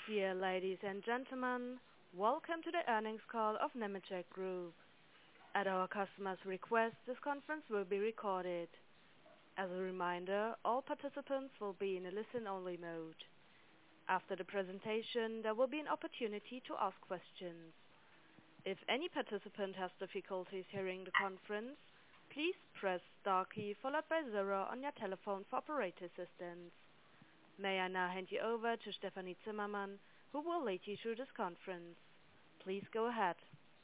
Dear ladies and gentlemen, welcome to the earnings call of Nemetschek Group. At our customer's request, this conference will be recorded. As a reminder, all participants will be in a listen-only mode. After the presentation, there will be an opportunity to ask questions. If any participant has difficulties hearing the conference, please press star key followed by 0 on your telephone for operator assistance. May I now hand you over to Stefanie Zimmermann, who will lead you through this conference. Please go ahead.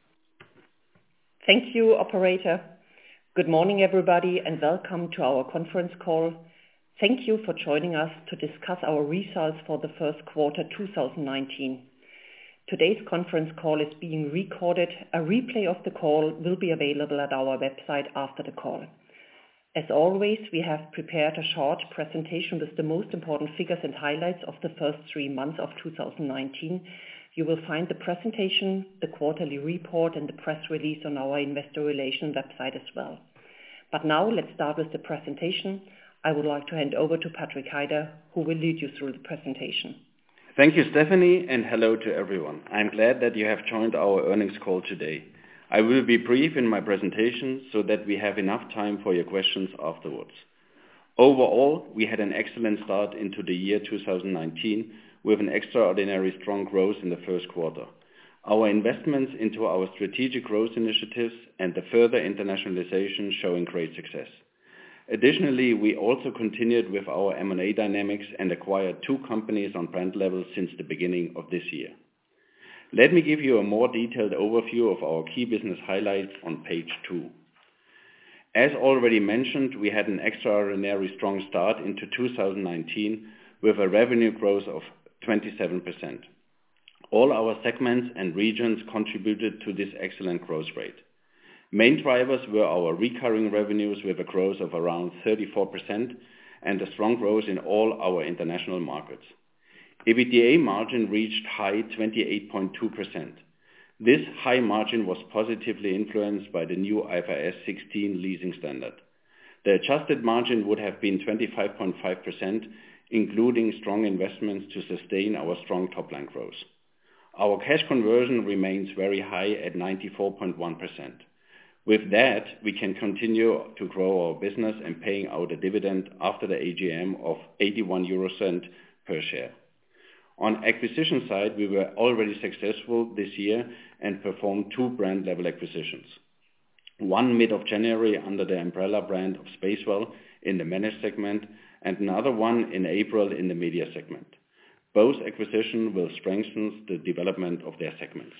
Thank you, operator. Good morning, everybody, and welcome to our conference call. Thank you for joining us to discuss our results for the first quarter 2019. Today's conference call is being recorded. A replay of the call will be available at our website after the call. As always, we have prepared a short presentation with the most important figures and highlights of the first 3 months of 2019. You will find the presentation, the quarterly report, and the press release on our investor relations website as well. But now let's start with the presentation. I would like to hand over to Patrick Heider, who will lead you through the presentation. Thank you, Stephanie, and hello to everyone. I'm glad that you have joined our earnings call today. I will be brief in my presentation so that we have enough time for your questions afterwards. Overall, we had an excellent start into the year 2019 with an extraordinary strong growth in the first quarter. Our investments into our strategic growth initiatives and the further internationalization showing great success. Additionally, we also continued with our M&A dynamics and acquired 2 companies on brand level since the beginning of this year. Let me give you a more detailed overview of our key business highlights on page 2. As already mentioned, we had an extraordinary strong start into 2019 with a revenue growth of 27%. All our segments and regions contributed to this excellent growth rate. Main drivers were our recurring revenues with a growth of around 34% and a strong growth in all our international markets. EBITDA margin reached high 28.2%. This high margin was positively influenced by the new IFRS 16 leasing standard. The adjusted margin would have been 25.5%, including strong investments to sustain our strong top-line growth. Our cash conversion remains very high at 94.1%. With that, we can continue to grow our business and paying out a dividend after the AGM of 0.81 per share. On acquisition side, we were already successful this year and performed 2 brand level acquisitions. One mid of January under the umbrella brand of Spacewell in the managed segment and another one in April in the media segment. Both acquisitions will strengthen the development of their segments.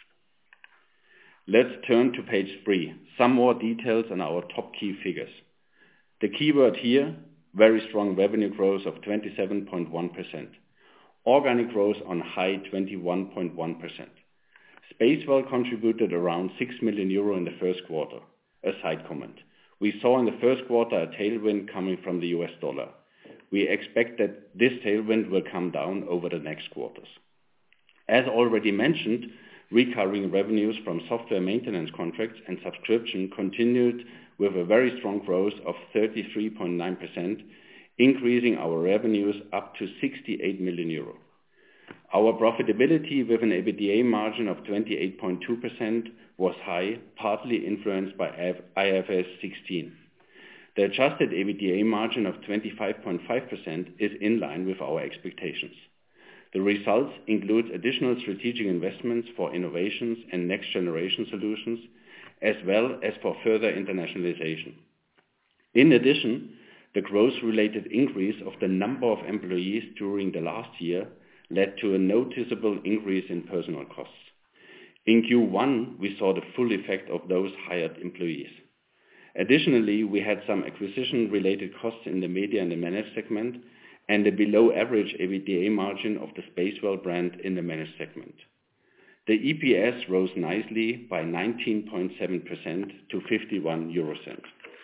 Let's turn to page 3. Some more details on our top key figures. The keyword here, very strong revenue growth of 27.1%. Organic growth on high 21.1%. Spacewell contributed around 6 million euro in the first quarter. A side comment. We saw in the first quarter a tailwind coming from the US dollar. We expect that this tailwind will come down over the next quarters. As already mentioned, recurring revenues from software maintenance contracts and subscription continued with a very strong growth of 33.9%, increasing our revenues up to 68 million euro. Our profitability with an EBITDA margin of 28.2% was high, partly influenced by IFRS 16. The adjusted EBITDA margin of 25.5% is in line with our expectations. The results include additional strategic investments for innovations and next generation solutions, as well as for further internationalization. In addition, the growth-related increase of the number of employees during the last year led to a noticeable increase in personnel costs. In Q1, we saw the full effect of those hired employees. Additionally, we had some acquisition-related costs in the media and the managed segment, and a below-average EBITDA margin of the Spacewell brand in the managed segment. The EPS rose nicely by 19.7% to 0.51.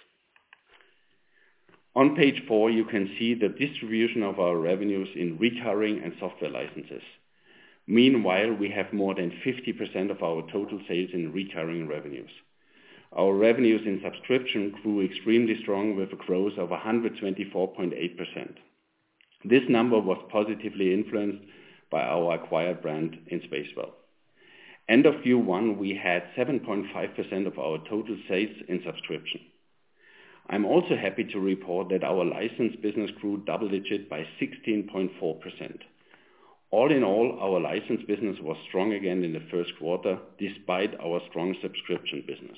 On page 4, you can see the distribution of our revenues in recurring and software licenses. Meanwhile, we have more than 50% of our total sales in recurring revenues. Our revenues in subscription grew extremely strong with a growth of 124.8%. This number was positively influenced by our acquired brand in Spacewell. End of Q1, we had 7.5% of our total sales in subscription. I'm also happy to report that our license business grew double-digit by 16.4%. All in all, our license business was strong again in the first quarter, despite our strong subscription business.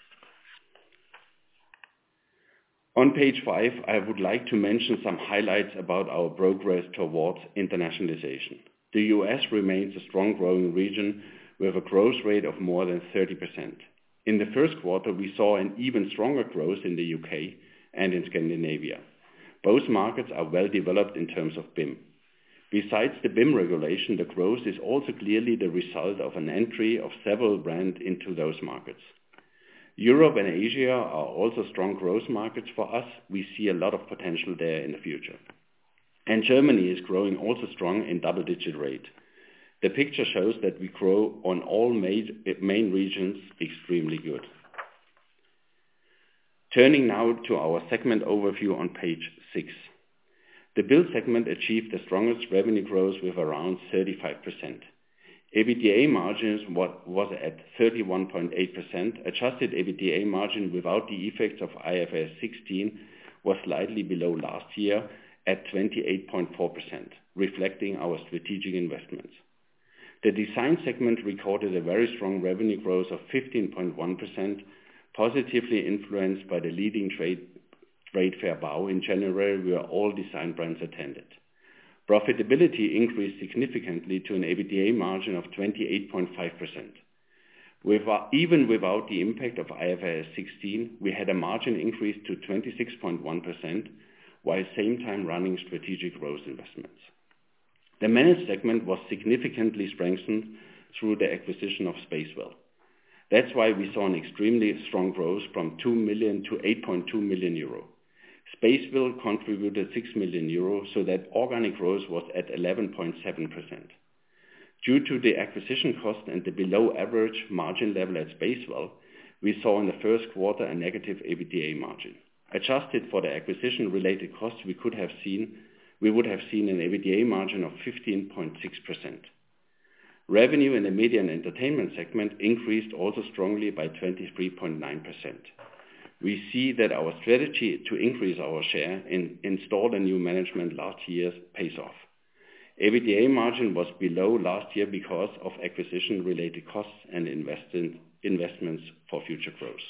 On page 5, I would like to mention some highlights about our progress towards internationalization. The US remains a strong growing region with a growth rate of more than 30%. In the first quarter, we saw an even stronger growth in the UK and in Scandinavia. Both markets are well developed in terms of BIM. Besides the BIM regulation, the growth is also clearly the result of an entry of several brands into those markets. Europe and Asia are also strong growth markets for us. We see a lot of potential there in the future. And Germany is growing also strong in double-digit rate. The picture shows that we grow on all main regions extremely good. Turning now to our segment overview on page 6. The Build segment achieved the strongest revenue growth with around 35%. EBITDA margins was at 31.8%. Adjusted EBITDA margin without the effects of IFRS 16 was slightly below last year at 28.4%, reflecting our strategic investments. The Design segment recorded a very strong revenue growth of 15.1%, positively influenced by the leading trade fair BAU in January, where all design brands attended. Profitability increased significantly to an EBITDA margin of 28.5%. Even without the impact of IFRS 16, we had a margin increase to 26.1%, while same time running strategic growth investments. The Manage segment was significantly strengthened through the acquisition of Spacewell. That's why we saw an extremely strong growth from 2 million to 8.2 million euro. Spacewell contributed 6 million euro, so that organic growth was at 11.7%. Due to the acquisition cost and the below average margin level at Spacewell, we saw in the first quarter a negative EBITDA margin. Adjusted for the acquisition related costs, we would have seen an EBITDA margin of 15.6%. Revenue in the Media and Entertainment segment increased also strongly by 23.9%. We see that our strategy to increase our share in installed and new management last year pays off. EBITDA margin was below last year because of acquisition-related costs and investments for future growth.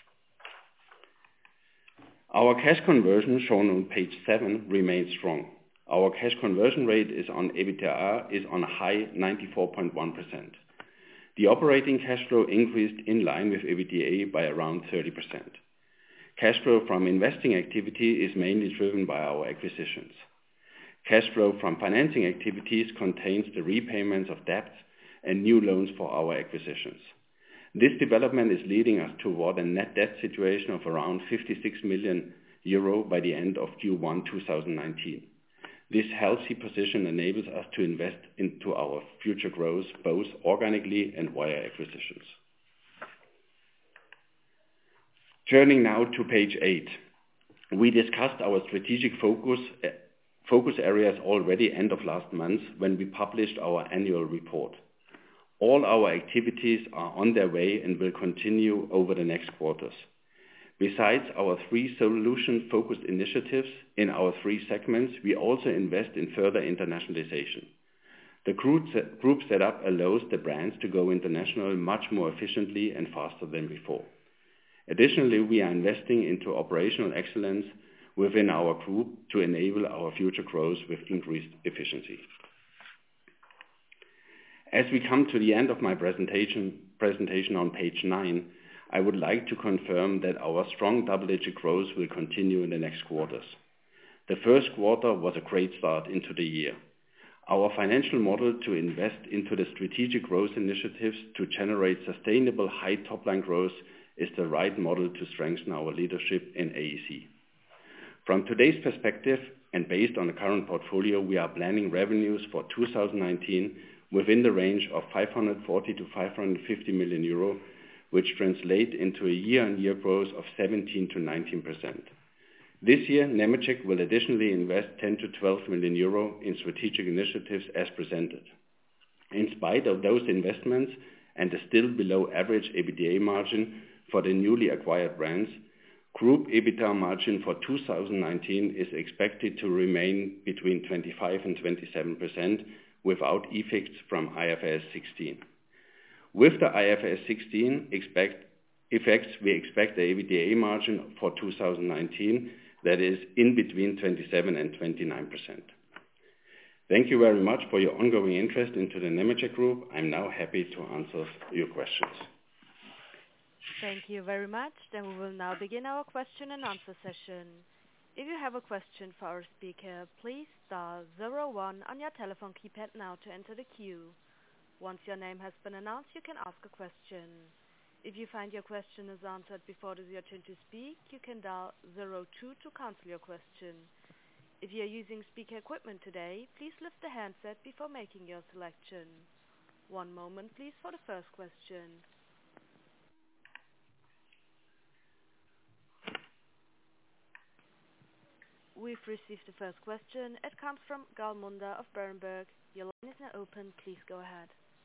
Our cash conversion, shown on page 7, remains strong. Our cash conversion rate on EBITDA is on a high 94.1%. The operating cash flow increased in line with EBITDA by around 30%. Cash flow from investing activity is mainly driven by our acquisitions. Cash flow from financing activities contains the repayments of debts and new loans for our acquisitions. This development is leading us toward a net debt situation of around 56 million euro by the end of Q1 2019. This healthy position enables us to invest into our future growth, both organically and via acquisitions. Turning now to page 8. We discussed our strategic focus areas already end of last month when we published our annual report. All our activities are on their way and will continue over the next quarters. Besides our 3 solution-focused initiatives in our 3 segments, we also invest in further internationalization. The group setup allows the brands to go international much more efficiently and faster than before. Additionally, we are investing into operational excellence within our group to enable our future growth with increased efficiency. As we come to the end of my presentation on page 9, I would like to confirm that our strong double-digit growth will continue in the next quarters. The first quarter was a great start into the year. Our financial model to invest into the strategic growth initiatives to generate sustainable high top-line growth is the right model to strengthen our leadership in AEC. From today's perspective and based on the current portfolio, we are planning revenues for 2019 within the range of 540 to 550 million euro, which translate into a year-on-year growth of 17 to 19%. This year, Nemetschek will additionally invest 10 to 12 million euro in strategic initiatives as presented. In spite of those investments and the still below average EBITDA margin for the newly acquired brands, Group EBITDA margin for 2019 is expected to remain between 25 and 27% without effects from IFRS 16. With the IFRS 16 effects, we expect the EBITDA margin for 2019 that is in between 27 and 29%. Thank you very much for your ongoing interest into the Nemetschek Group. I'm now happy to answer your questions. Thank you very much. Then we will now begin our question and answer session. If you have a question for our speaker, please dial 01 on your telephone keypad now to enter the queue. Once your name has been announced, you can ask a question. If you find your question is answered before it is your turn to speak, you can dial 02 to cancel your question. If you are using speaker equipment today, please lift the handset before making your selection. One moment, please, for the first question. We've received the first question. It comes from Gal Munda of Berenberg. Your line is now open. Please go ahead.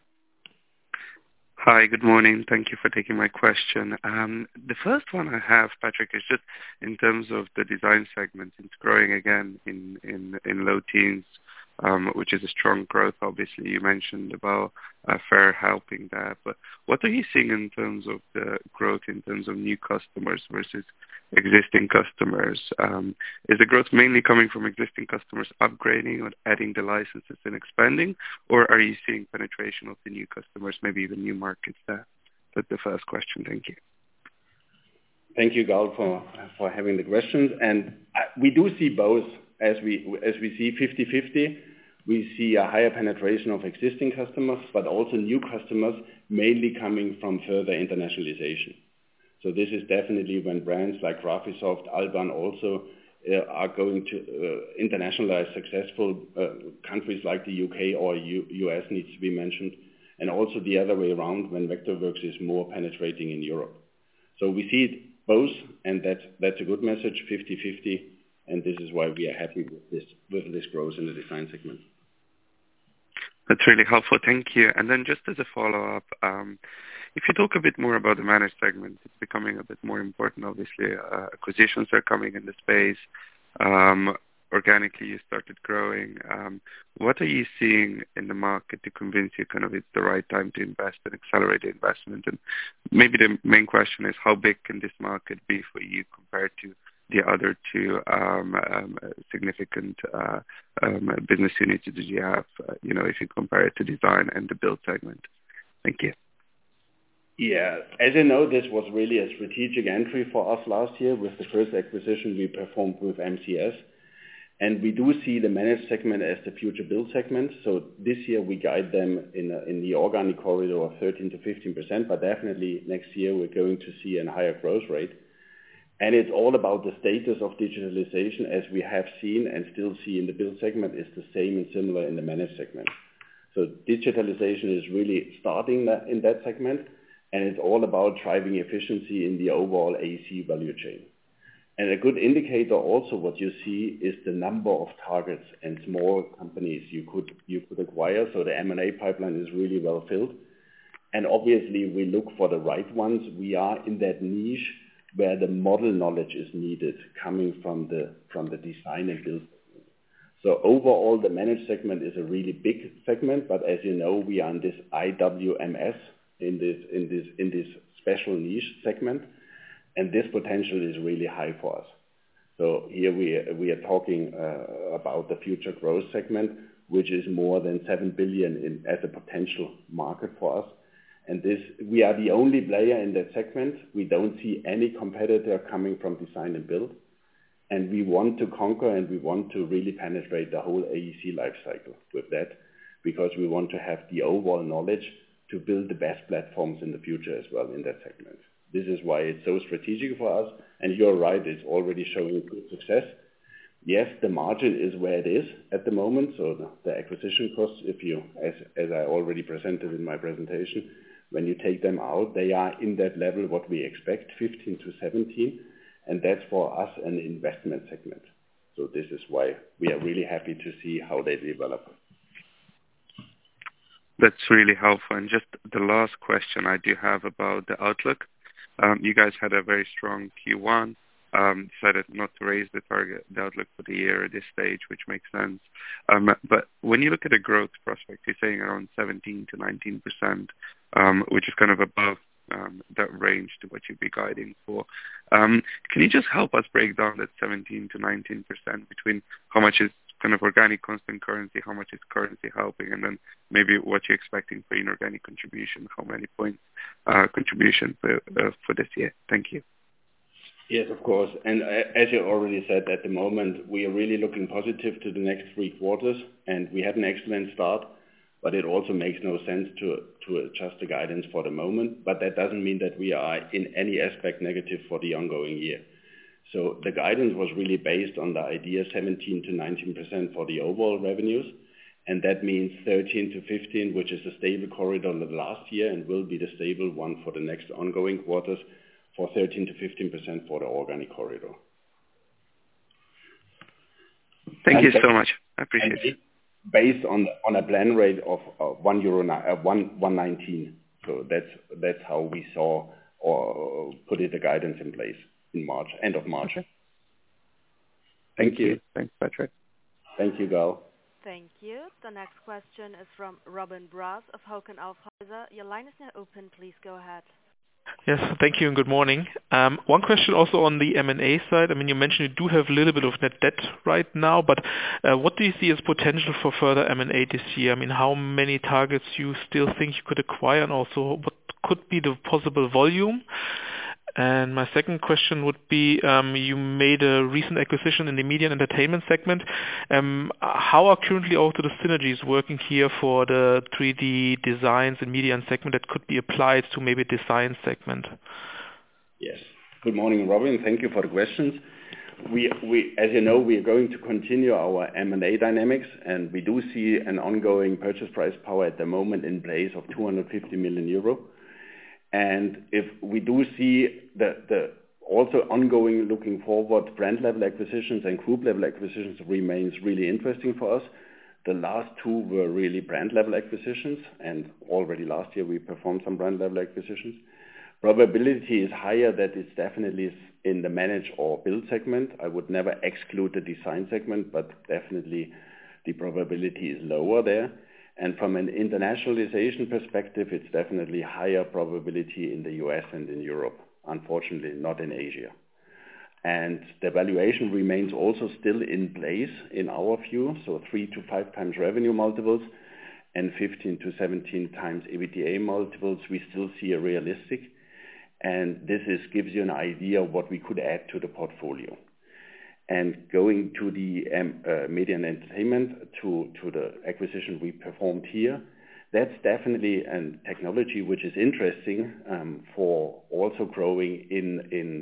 Hi, good morning. Thank you for taking my question. The first one I have, Patrick, is just in terms of the design segment. It's growing again in low teens, which is a strong growth. Obviously, you mentioned about Fair helping that. But what are you seeing in terms of the growth in terms of new customers versus existing customers? Is the growth mainly coming from existing customers upgrading or adding the licenses and expanding, or are you seeing penetration of the new customers, maybe even new markets there? That's the first question. Thank you. Thank you, Gal, for having the questions. And we do see both as we see 50-50. We see a higher penetration of existing customers, but also new customers, mainly coming from further internationalization. So this is definitely when brands like Graphisoft, Alban also are going to internationalize successful countries like the UK or US needs to be mentioned, and also the other way around when Vectorworks is more penetrating in Europe. So we see it both, and that's a good message, 50-50, and this is why we are happy with this growth in the design segment. That's really helpful. Thank you. And then just as a follow-up, if you talk a bit more about the managed segment, it's becoming a bit more important. Obviously, acquisitions are coming in the space. Organically, you started growing. What are you seeing in the market to convince you kind of it's the right time to invest and accelerate the investment? And maybe the main question is, how big can this market be for you compared to the other two significant business units that you have, if you compare it to design and the build segment? Thank you. Yeah, as you know, this was really a strategic entry for us last year with the first acquisition we performed with MCS. And we do see the managed segment as the future build segment. So this year we guide them in the organic corridor of 13 to 15%, but definitely next year we're going to see a higher growth rate. And it's all about the status of digitalization, as we have seen and still see in the build segment is the same and similar in the managed segment. So digitalization is really starting in that segment, and it's all about driving efficiency in the overall AEC value chain. And a good indicator also what you see is the number of targets and small companies you could acquire. So the M&A pipeline is really well filled. And obviously we look for the right ones. We are in that niche where the model knowledge is needed coming from the design and build. So overall the managed segment is a really big segment, but as you know, we are in this IWMS in this special niche segment. And this potential is really high for us. So here we are talking about the future growth segment, which is more than 7 billion as a potential market for us. And we are the only player in that segment. We don't see any competitor coming from design and build. And we want to conquer and we want to really penetrate the whole AEC life cycle with that, because we want to have the overall knowledge to build the best platforms in the future as well in that segment. This is why it's so strategic for us. And you're right, it's already showing good success. Yes, the margin is where it is at the moment. So the acquisition costs, as I already presented in my presentation, when you take them out, they are in that level what we expect, 15 to 17. and that's for us an investment segment. So this is why we are really happy to see how they develop. That's really helpful. And just the last question I do have about the outlook. You guys had a very strong Q1, decided not to raise the outlook for the year at this stage, which makes sense. But when you look at the growth prospect, you're saying around 17 to 19%, which is kind of above that range to what you'd be guiding for. Can you just help us break down that 17 to 19% between how much is kind of organic constant currency, how much is currency helping, and then maybe what you're expecting for inorganic contribution, how many points contribution for this year? Thank you. Yes, of course. And as you already said, at the moment, we are really looking positive to the next 3 quarters, and we had an excellent start, but it also makes no sense to adjust the guidance for the moment. But that doesn't mean that we are in any aspect negative for the ongoing year. So the guidance was really based on the idea 17 to 19% for the overall revenues, and that means 13 to 15, which is a stable corridor of the last year and will be the stable one for the next ongoing quarters, for 13 to 15% for the organic corridor. Thank you so much. I appreciate it. Based on a plan rate of €1.19. So that's how we saw or put the guidance in place in March, end of March. Okay. Thank you. Thanks, Patrick. Thank you, Gal. Thank you. The next question is from Robin Brass of Hauck & Aufhäuser. Your line is now open. Please go ahead. Yes, thank you and good morning. One question also on the M&A side. I mean, you mentioned you do have a little bit of net debt right now, but what do you see as potential for further M&A this year? I mean, how many targets you still think you could acquire, and also what could be the possible volume? And my second question would be, you made a recent acquisition in the media and entertainment segment. How are currently also the synergies working here for the 3D designs and media and segment that could be applied to maybe design segment? Yes. Good morning, Robin. Thank you for the questions. We, as you know, we are going to continue our M&A dynamics, and we do see an ongoing purchase price power at the moment in place of 250 million euro. And if we do see the also ongoing looking forward brand level acquisitions and group level acquisitions remains really interesting for us. The last 2 were really brand level acquisitions, and already last year we performed some brand level acquisitions. Probability is higher that it's definitely in the manage or build segment. I would never exclude the design segment, but definitely the probability is lower there. And from an internationalization perspective, it's definitely higher probability in the US and in Europe, unfortunately not in Asia. And the valuation remains also still in place in our view, so 3 to 5 times revenue multiples and 15 to 17 times EBITDA multiples, we still see a realistic. And this gives you an idea of what we could add to the portfolio. And going to the media and entertainment, to the acquisition we performed here, that's definitely a technology which is interesting for also growing in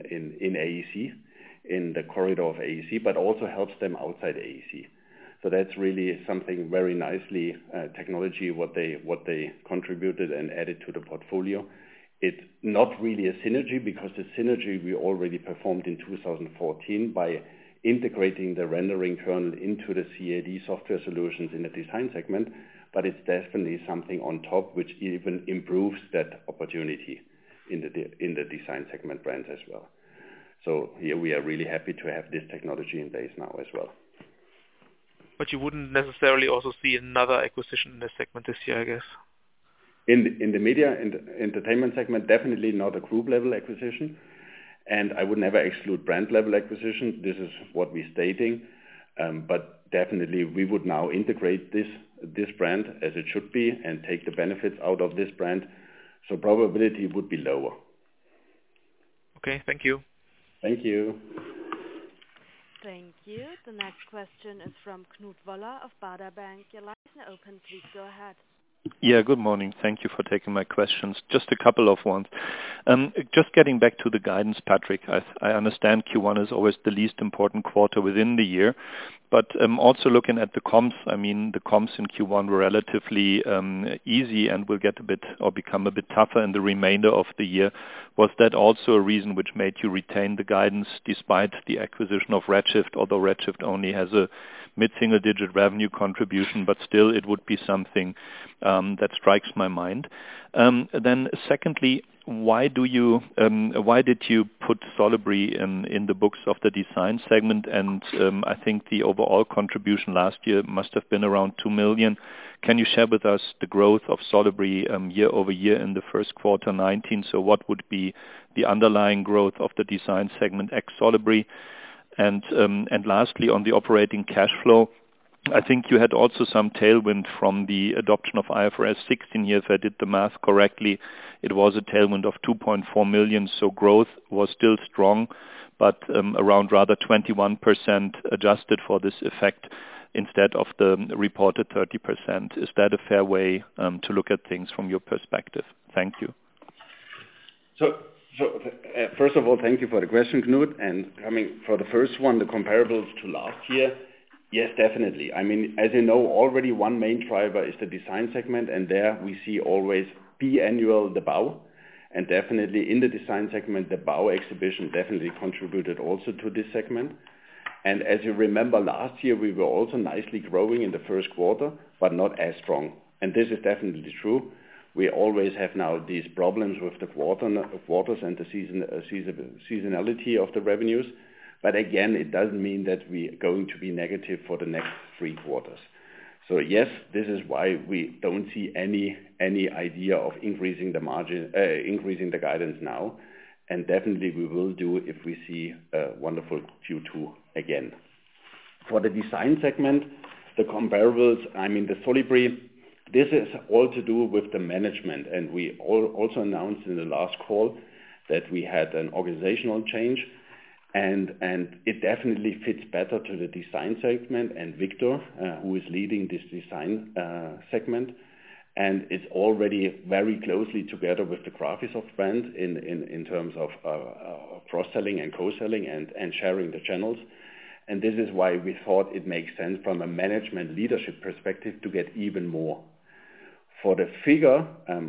AEC, in the corridor of AEC, but also helps them outside AEC. So that's really something very nicely technology what they contributed and added to the portfolio. It's not really a synergy, because the synergy we already performed in 2014 by integrating the rendering kernel into the CAD software solutions in the design segment, but it's definitely something on top which even improves that opportunity in the design segment brands as well. So here we are really happy to have this technology in place now as well. But you wouldn't necessarily also see another acquisition in this segment this year, I guess. In the media and entertainment segment, definitely not a group level acquisition. And I would never exclude brand level acquisition. This is what we're stating. But definitely we would now integrate this brand as it should be and take the benefits out of this brand. So probability would be lower. Okay, thank you. Thank you. Thank you. The next question is from Knut Woller of Baader Bank. Your line is now open. Please go ahead. Yeah, good morning. Thank you for taking my questions. Just a couple of ones. Just getting back to the guidance, Patrick, I understand Q1 is always the least important quarter within the year, but also looking at the comps, I mean, the comps in Q1 were relatively easy and will get a bit or become a bit tougher in the remainder of the year. Was that also a reason which made you retain the guidance despite the acquisition of Redshift, although Redshift only has a mid-single-digit revenue contribution, but still it would be something that strikes my mind. Then secondly, why did you put Solibri in the books of the design segment? And I think the overall contribution last year must have been around 2 million. Can you share with us the growth of Solibri year over year in the first quarter 19? So what would be the underlying growth of the design segment ex Solibri? And lastly, on the operating cash flow, I think you had also some tailwind from the adoption of IFRS 16 here. If I did the math correctly, it was a tailwind of 2.4 million, so growth was still strong, but around rather 21% adjusted for this effect instead of the reported 30%. Is that a fair way to look at things from your perspective? Thank you. So first of all, thank you for the question, Knut. And coming for the first one, the comparables to last year, yes, definitely. I mean, as you know, already one main driver is the design segment, and there we see always biannual the BAU. And definitely in the design segment, the BAU exhibition definitely contributed also to this segment. And as you remember, last year we were also nicely growing in the first quarter, but not as strong. And this is definitely true. We always have now these problems with the quarters and the seasonality of the revenues. But again, it doesn't mean that we are going to be negative for the next 3 quarters. So yes, this is why we don't see any idea of increasing the margin, increasing the guidance now. And definitely we will do if we see a wonderful Q2 again. For the design segment, the comparables, I mean the Solibri, this is all to do with the management. And we also announced in the last call that we had an organizational change. And it definitely fits better to the design segment and Victor, who is leading this design segment. And it's already very closely together with the Graphisoft brand in terms of cross-selling and co-selling and sharing the channels. And this is why we thought it makes sense from a management leadership perspective to get even more. For the figure,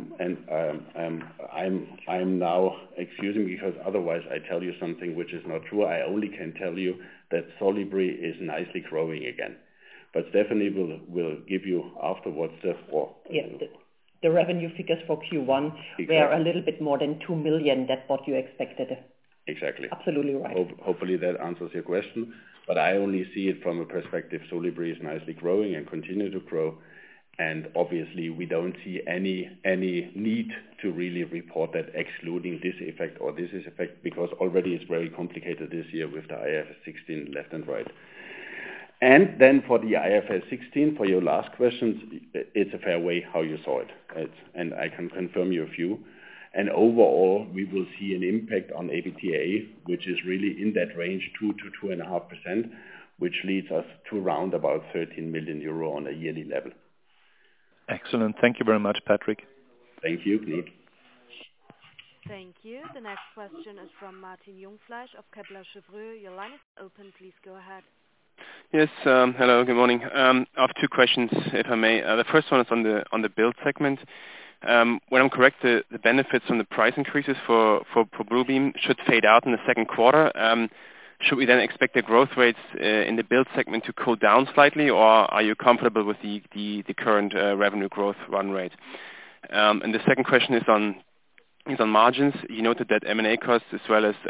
I'm now, excuse me, because otherwise I tell you something which is not true. I only can tell you that Solibri is nicely growing again. But Stephanie will give you afterwards the revenue figures for Q1 were a little bit more than 2 million. That's what you expected. Exactly. Absolutely right. Hopefully that answers your question. But I only see it from a perspective Solibri is nicely growing and continue to grow. And obviously we don't see any need to really report that excluding this effect or this is effect, because already it's very complicated this year with the IFRS 16 left and right. And then for the IFRS 16, for your last questions, it's a fair way how you saw it. And I can confirm you a few. And overall, we will see an impact on EBITDA, which is really in that range 2 to 2.5%, which leads us to around about 13 million euro on a yearly level. Excellent. Thank you very much, Patrick. Thank you, Knut. Thank you. The next question is from Martin Jungfleisch of Kepler Cheuvreux. Your line is open. Please go ahead. Yes. Hello. Good morning. I have 2 questions, if I may. The first one is on the build segment. When I'm correct, the benefits from the price increases for Bluebeam should fade out in the second quarter. Should we then expect the growth rates in the build segment to cool down slightly, or are you comfortable with the current revenue growth run rate? And the second question is on margins. You noted that M&A costs as well as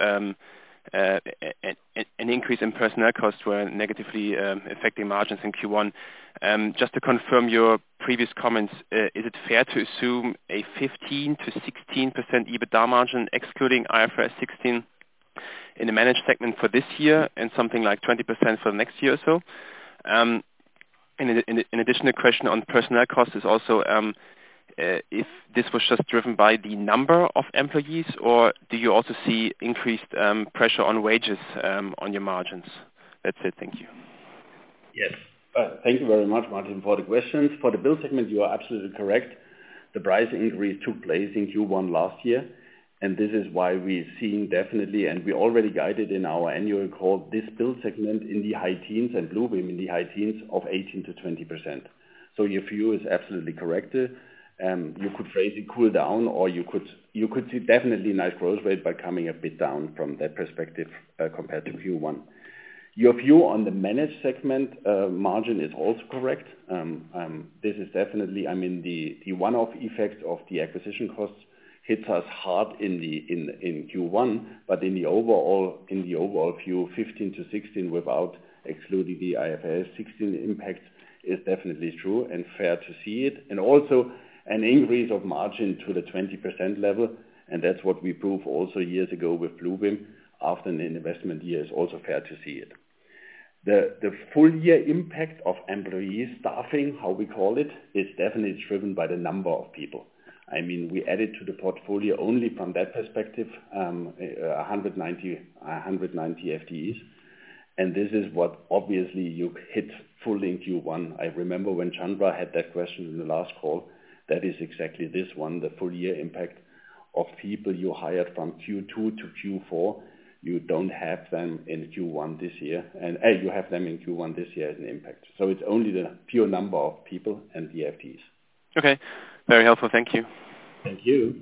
an increase in personnel costs were negatively affecting margins in Q1. Just to confirm your previous comments, is it fair to assume a 15 to 16% EBITDA margin excluding IFRS 16 in the managed segment for this year and something like 20% for the next year or so? In addition, a question on personnel costs is also if this was just driven by the number of employees, or do you also see increased pressure on wages on your margins? That's it. Thank you. Yes. Thank you very much, Martin, for the questions. For the build segment, you are absolutely correct. The price increase took place in Q1 last year, and this is why we're seeing definitely, and we already guided in our annual call, this build segment in the high teens and Bluebeam in the high teens of 18 to 20%. So your view is absolutely correct. You could phrase it cool down, or you could see definitely nice growth rate by coming a bit down from that perspective compared to Q1. Your view on the managed segment margin is also correct. This is definitely, I mean, the one-off effect of the acquisition costs hits us hard in Q1, but in the overall view, 15 to 16 without excluding the IFRS 16 impact is definitely true and fair to see it. And also an increase of margin to the 20% level, and that's what we proved also years ago with Bluebeam after an investment year is also fair to see it. The full year impact of employee staffing, how we call it, is definitely driven by the number of people. I mean, we added to the portfolio only from that perspective 190 FTEs, and this is what obviously you hit fully in Q1. I remember when Chandra had that question in the last call, that is exactly this one, the full year impact of people you hired from Q2 to Q4. You don't have them in Q1 this year, and you have them in Q1 this year as an impact. So it's only the pure number of people and the FTEs. Okay, very helpful. Thank you. Thank you.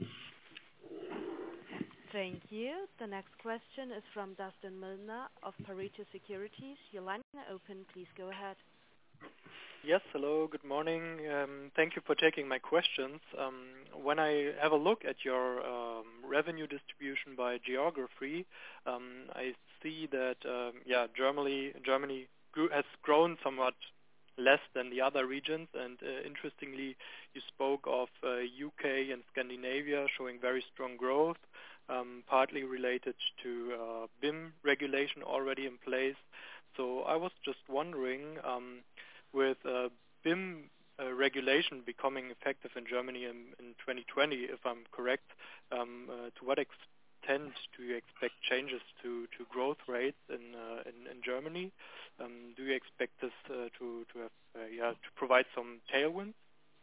Thank you. The next question is from Dustin Milner of Pareto Securities. Your line is now open. Please go ahead. Yes, hello, good morning. Thank you for taking my questions. When I have a look at your revenue distribution by geography, I see that Germany has grown somewhat less than the other regions, and interestingly, you spoke of UK and Scandinavia showing very strong growth, partly related to BIM regulation already in place. So I was just wondering, with BIM regulation becoming effective in Germany in 2020, if I'm correct, to what extent do you expect changes to growth rates in Germany? Do you expect this to provide some tailwind?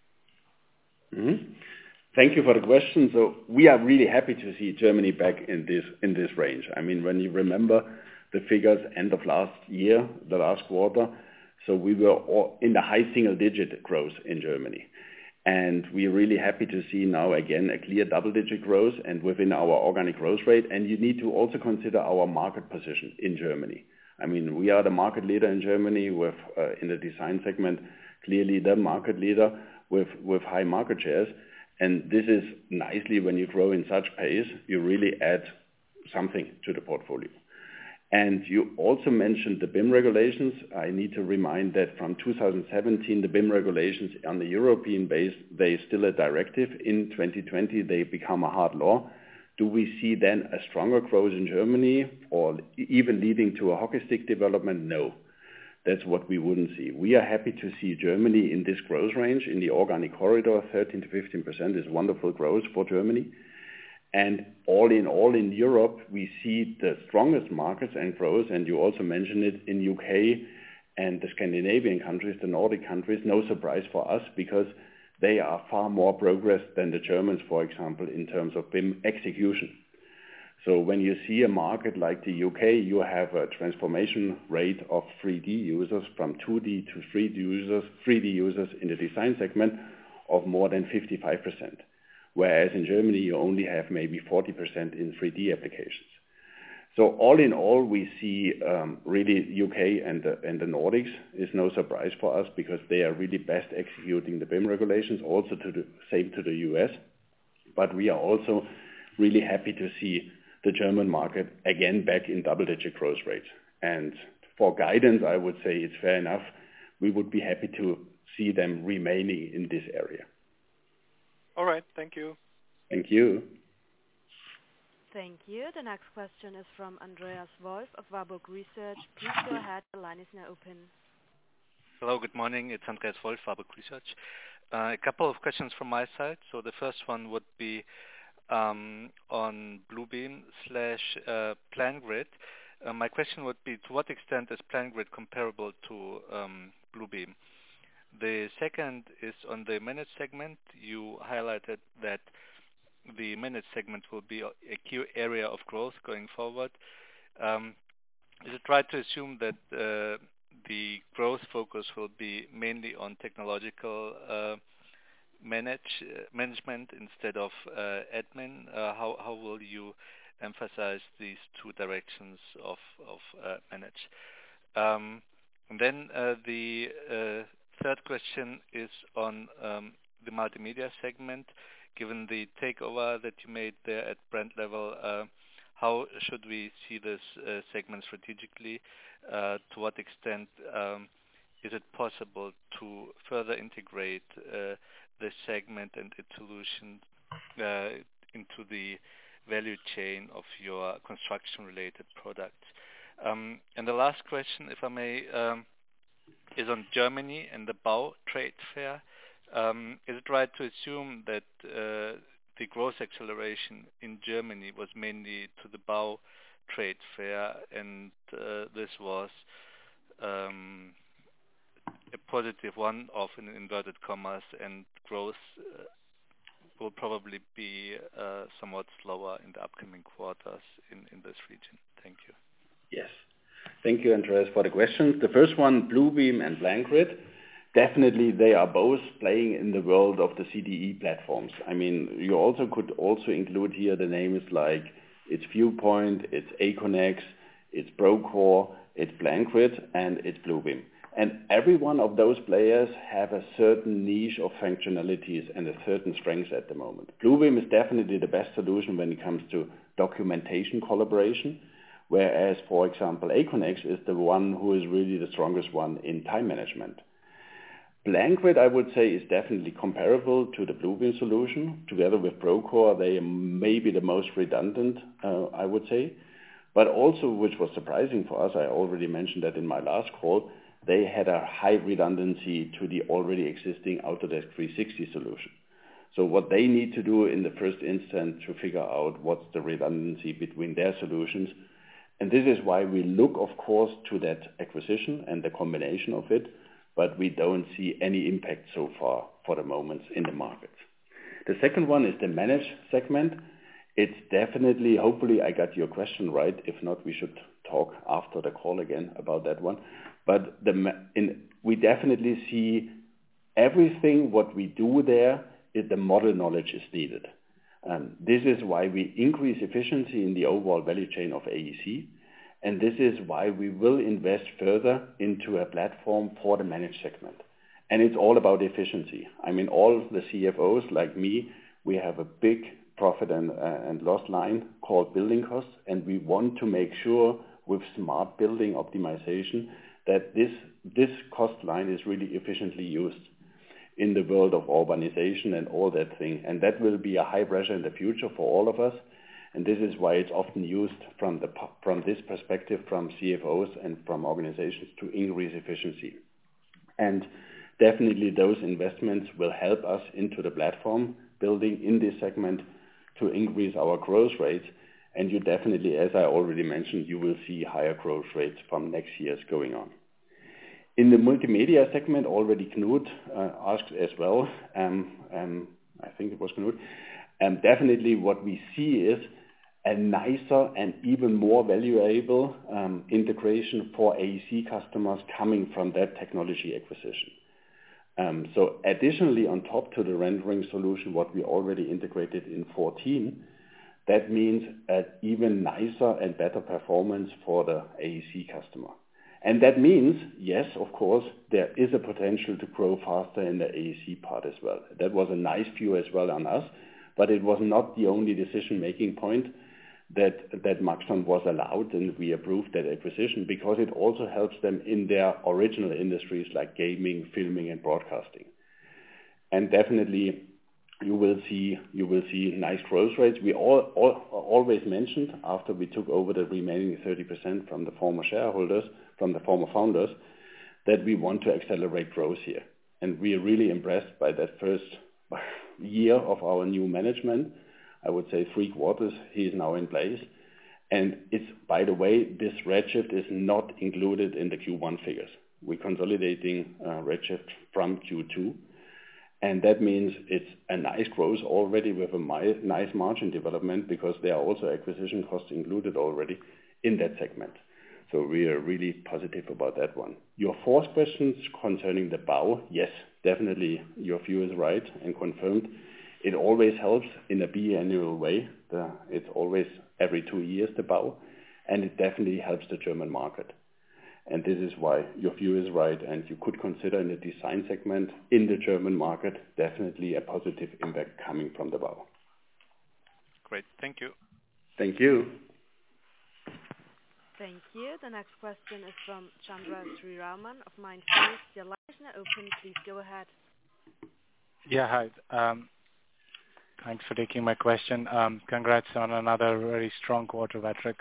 Mm-hmm. Thank you for the question. So we are really happy to see Germany back in this range. I mean, when you remember the figures end of last year, the last quarter, so we were all in the high single-digit growth in Germany. And we're really happy to see now again a clear double-digit growth and within our organic growth rate. And you need to also consider our market position in Germany. I mean, we are the market leader in Germany with in the design segment, clearly the market leader with high market shares. And this is nicely when you grow in such pace, you really add something to the portfolio. And you also mentioned the BIM regulations. I need to remind that from 2017, the BIM regulations on the European base, they still a directive. In 2020, they become a hard law. Do we see then a stronger growth in Germany or even leading to a hockey stick development? No, that's what we wouldn't see. We are happy to see Germany in this growth range, in the organic corridor. 13 to 15% is wonderful growth for Germany. And all in Europe, we see the strongest markets and growth, and you also mentioned it in UK and the Scandinavian countries, the Nordic countries. No surprise for us because they are far more progressed than the Germans, for example, in terms of BIM execution. So when you see a market like the UK, you have a transformation rate of 3D users from 2D to 3D users in the design segment of more than 55%. Whereas in Germany, you only have maybe 40% in 3D applications. So all in all, we see really UK and the Nordics is no surprise for us because they are really best executing the BIM regulations, also same to the US. But we are also really happy to see the German market again back in double-digit growth rates. And for guidance, I would say it's fair enough. We would be happy to see them remaining in this area. All right, thank you. Thank you. Thank you. The next question is from Andreas Wolf of Warburg Research. Please go ahead. The line is now open. Hello, good morning. It's Andreas Wolf, Warburg Research. A couple of questions from my side. So the first one would be on Bluebeam / PlanGrid. My question would be, to what extent is PlanGrid comparable to Bluebeam. The second is on the managed segment. You highlighted that the managed segment will be a key area of growth going forward. Is it right to assume that the growth focus will be mainly on technological management instead of admin? How will you emphasize these two directions of manage? And then the third question is on the multimedia segment. Given the takeover that you made there at brand level, how should we see this segment strategically? To what extent is it possible to further integrate this segment and its solution into the value chain of your construction-related products? And the last question, if I may, is on Germany and the Bau trade fair. Is it right to assume that the growth acceleration in Germany was mainly to the Bau trade fair, and this was a positive one-off in inverted commas, and growth will probably be somewhat slower in the upcoming quarters in this region? Thank you. Yes. Thank you, Andreas, for the questions. The first one, Bluebeam and BlankGrid. Definitely, they are both playing in the world of the CDE platforms. I mean, you could also include here the names like it's Viewpoint, it's Aconex, it's Procore, it's BlankGrid, and it's Bluebeam. And every one of those players have a certain niche of functionalities and a certain strengths at the moment. Bluebeam is definitely the best solution when it comes to documentation collaboration, whereas, for example, Aconex is the one who is really the strongest one in time management. BlankGrid, I would say, is definitely comparable to the Bluebeam solution. Together with Procore, they may be the most redundant, I would say. But also, which was surprising for us, I already mentioned that in my last call, they had a high redundancy to the already existing Autodesk 360 solution. So what they need to do in the first instance to figure out what's the redundancy between their solutions. And this is why we look, of course, to that acquisition and the combination of it, but we don't see any impact so far for the moment in the market. The second one is the managed segment. It's definitely, hopefully I got your question right. If not, we should talk after the call again about that one. But we definitely see everything what we do there, the model knowledge is needed. This is why we increase efficiency in the overall value chain of AEC. And this is why we will invest further into a platform for the managed segment. And it's all about efficiency. I mean, all the CFOs like me, we have a big profit and loss line called building costs, and we want to make sure with smart building optimization that this cost line is really efficiently used in the world of urbanization and all that thing. And that will be a high pressure in the future for all of us. And this is why it's often used from this perspective from CFOs and from organizations to increase efficiency. And definitely those investments will help us into the platform building in this segment to increase our growth rates. And you definitely, as I already mentioned, you will see higher growth rates from next year's going on. In the multimedia segment, already Knut asked as well, I think it was Knut, definitely what we see is a nicer and even more valuable integration for AEC customers coming from that technology acquisition. So additionally, on top to the rendering solution, what we already integrated in 14, that means an even nicer and better performance for the AEC customer. And that means, yes, of course, there is a potential to grow faster in the AEC part as well. That was a nice view as well on us, but it was not the only decision-making point that Maxon was allowed, and we approved that acquisition because it also helps them in their original industries like gaming, filming, and broadcasting. And definitely, you will see nice growth rates. We always mentioned after we took over the remaining 30% from the former shareholders, from the former founders, that we want to accelerate growth here. And we are really impressed by that first year of our new management. I would say 3 quarters he is now in place. And it's, by the way, this redshift is not included in the Q1 figures. We're consolidating Redshift from Q2. And that means it's a nice growth already with a nice margin development because there are also acquisition costs included already in that segment. So we are really positive about that one. Your fourth question concerning the BAU, yes, definitely your view is right and confirmed. It always helps in a biannual way. It's always every 2 years, the BAU, and it definitely helps the German market. And this is why your view is right, and you could consider in the design segment in the German market definitely a positive impact coming from the BAU. Great, thank you. Thank you. Thank you. The next question is from Chandra Sriraman of Mindful. Your line is now open. Please go ahead. Yeah, hi. Thanks for taking my question. Congrats on another very strong quarter, Patrick.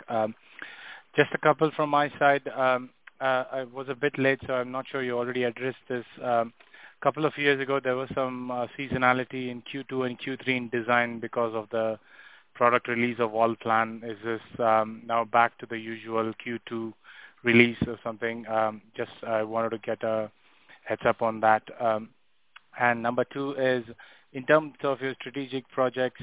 Just a couple from my side. I was a bit late, so I'm not sure you already addressed this. A couple of years ago, there was some seasonality in Q2 and Q3 in design because of the product release of Allplan. Is this now back to the usual Q2 release or something? Just I wanted to get a heads up on that. And number two is, in terms of your strategic projects,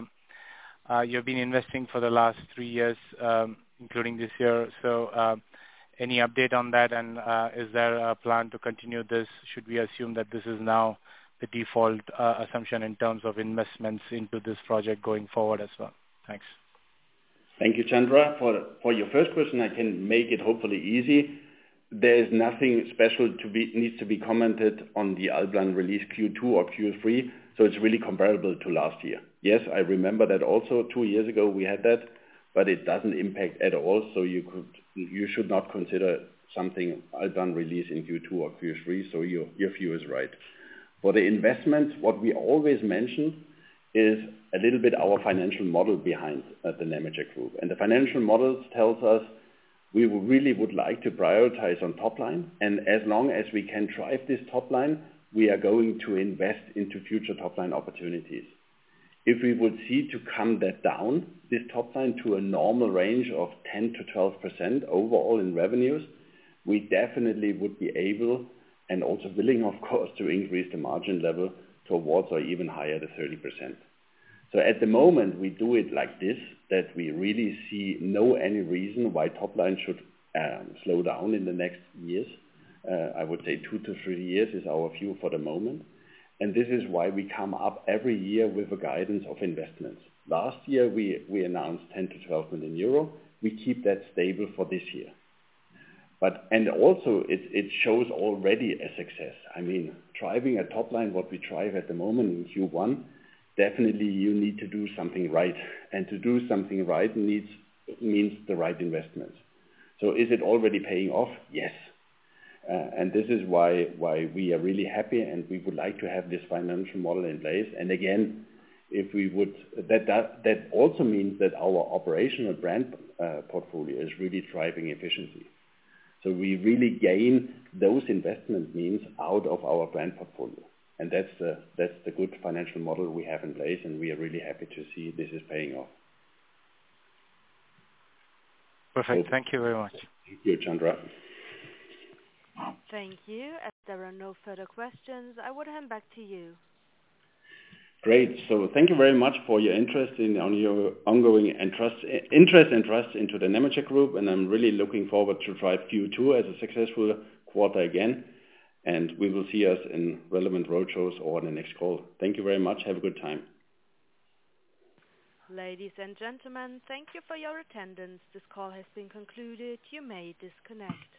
you've been investing for the last 3 years, including this year. So any update on that, and is there a plan to continue this? Should we assume that this is now the default assumption in terms of investments into this project going forward as well? Thanks. Thank you, Chandra. For your first question, I can make it hopefully easy. There is nothing special needs to be commented on the Allplan release Q2 or Q3, so it's really comparable to last year. Yes, I remember that also 2 years ago we had that, but it doesn't impact at all, so you should not consider something Allplan release in Q2 or Q3, so your view is right. For the investment, what we always mention is a little bit our financial model behind the Nemetschek Group. And the financial model tells us we really would like to prioritize on top line, and as long as we can drive this top line, we are going to invest into future top line opportunities. If we would see to come that down, this top line to a normal range of 10 to 12% overall in revenues, we definitely would be able and also willing, of course, to increase the margin level towards or even higher the 30%. So at the moment, we do it like this, that we really see any reason why top line should slow down in the next years. I would say 2 to 3 years is our view for the moment. And this is why we come up every year with a guidance of investments. Last year, we announced 10 to 12 million euro. We keep that stable for this year. And also, it shows already a success. I mean, driving a top line, what we drive at the moment in Q1, definitely you need to do something right. And to do something right means the right investments. So is it already paying off? Yes. And this is why we are really happy, and we would like to have this financial model in place. And again, if we would, that also means that our operational brand portfolio is really driving efficiency. So we really gain those investment means out of our brand portfolio. And that's the good financial model we have in place, and we are really happy to see this is paying off. Perfect. Thank you very much. Thank you, Chandra. Thank you. As there are no further questions, I would hand back to you. Great. So thank you very much for your interest on your ongoing interest and trust into the Nemetschek Group, and I'm really looking forward to drive Q2 as a successful quarter again. And we will see us in relevant roadshows or on the next call. Thank you very much. Have a good time. Ladies and gentlemen, thank you for your attendance. This call has been concluded. You may disconnect.